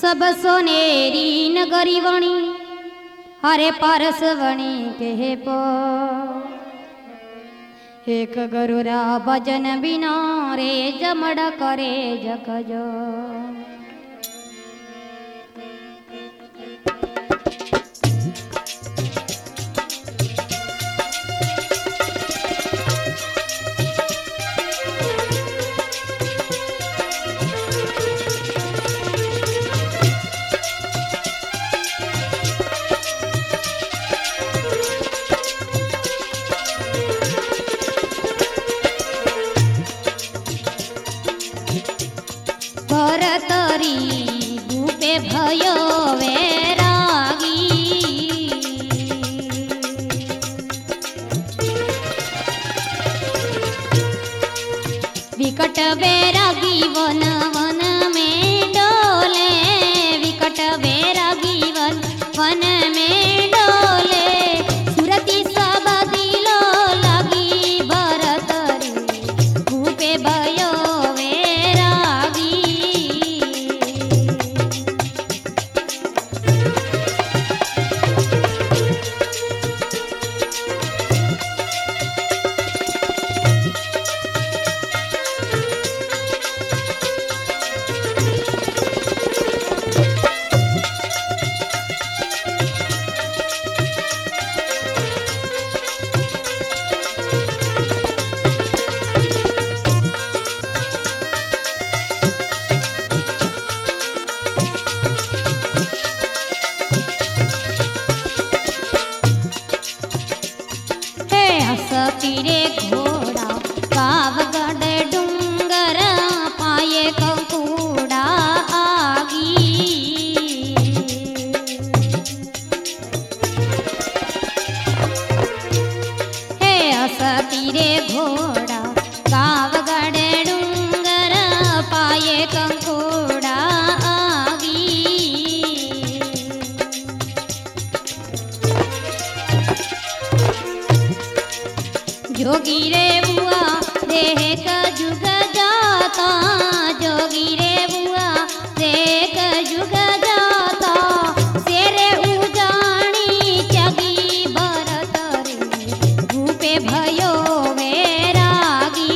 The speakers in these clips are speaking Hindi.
सब सोनेरी नगरी वणी हरे पारस वणी के पो एक गरुरा भजन बिना रे जमड़ करे जकजो भरतरी भूपे भयो वैरागी विकट वैरागी वन वन में डोले विकट वैरागी वन वन में डोले सुरती सब दिलो लगी भरतरी भूपे भयो तीरे घोड़ा पावगढ़ डूंगर पाए कंकूड़ा आगी हे अस तीरे घोड़ा पावगढ़ डूंगर पाए कंकूड़ा आगी जोगी रे बुआ देह का जुग जाता जोगी रे बुआ देह का जुग जाता तेरे उजानी चगी भरतरी भूपे भयो वैरागी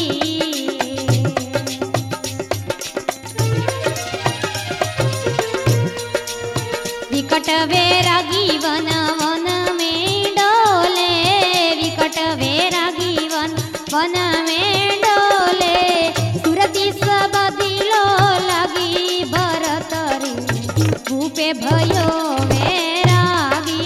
विकट वैरागी वन वन में डोले विकट वैरागी वन में डोले सुरती सब दिलो लगी भरतरी भूपे भयो वैरागी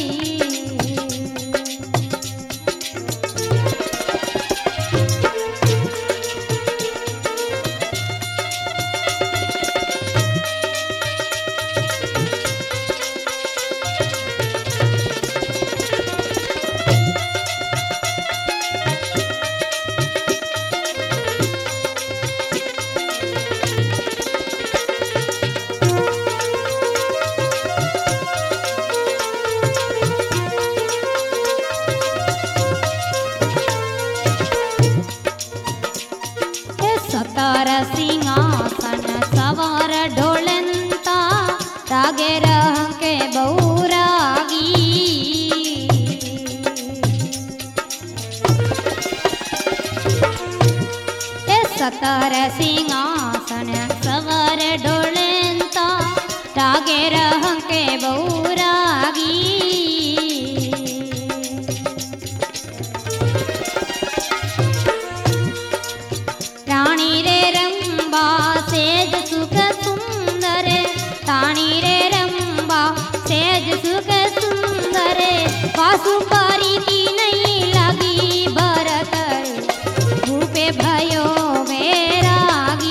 सतार सिंहासन सवार ढोलंता रागे रह के बहुरागी सतार सिंहासन सवार ढोलंता रागे रह के बहुरागी रानी रे रंबा सेज सुख सुंदर रानी रे रंबा सेज सुख सुंदर पासुपारी की नहीं लगी भरतरी भूपे भयो वैरागी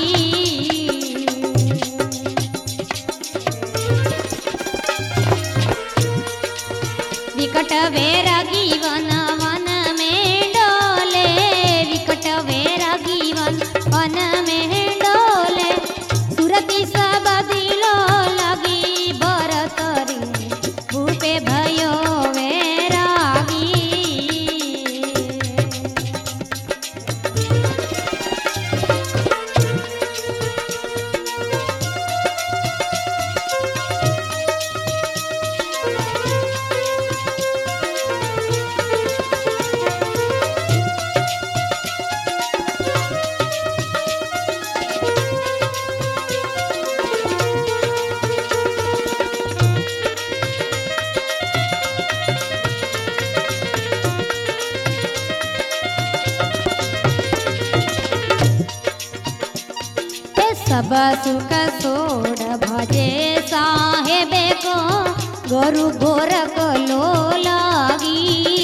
सब सुख सोड भजे साहेबे को गुरु गोरख लो लागी।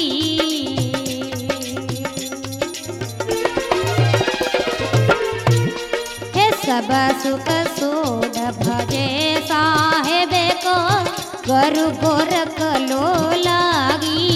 हे सब सुख सोड भजे साहेबे को गुरु गोरख लो लागी।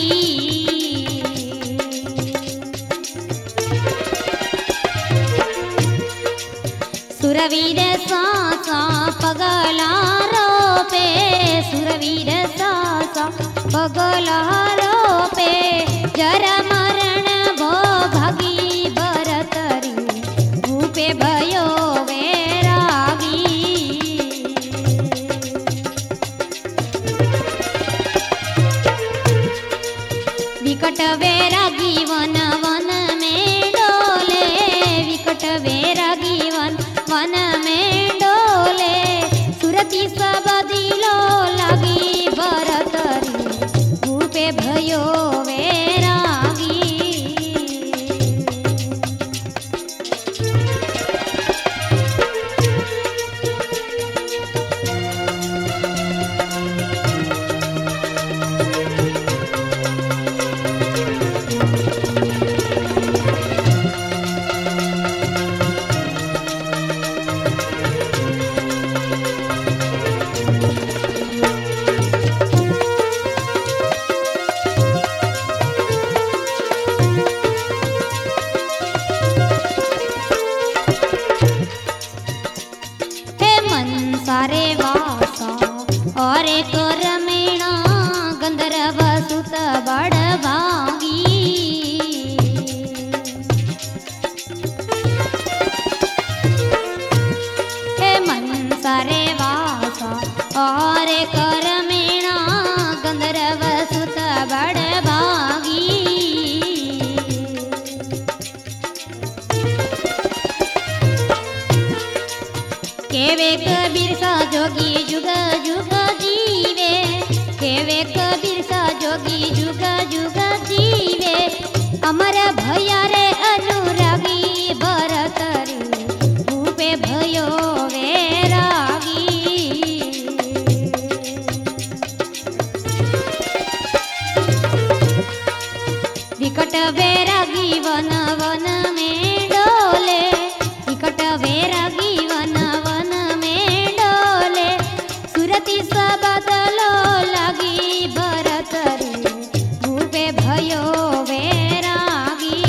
सुरवीर सासा पगला रोपे, सुरवीर सासा पगला रोपे, जरा मरण भो भागी भरतरी भूपे भयो वैरागी। विकट वैरागी वन वन में डोले, विकट वैरागी वन वन में डोले, सुरती सब दिलो लागी भरतरी भूपे भयो वैरागी। सारे वासा और एक रमेणा गंधर्व सुत बड़ भागी। हे मन सारे वासा और एक रमेणा गंधर्व सुत बड़ भागी। केवे कबीर सा जोगी जुग जुग जीवे, केवे कबीर सा जोगी जुग जुग जीवे, अमर भया रे अनुरागी भरतरी भूपे भयो वैरागी। विकट वैरागी वन वन में डोले, विकट वैरागी वन वन में डोले, सुरती सब दलो लागी भरतरी भूपे भयो वैरागी।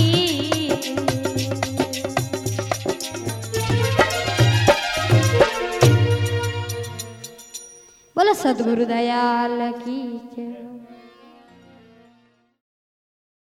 बोलो सद्गुरु दयाल की जय।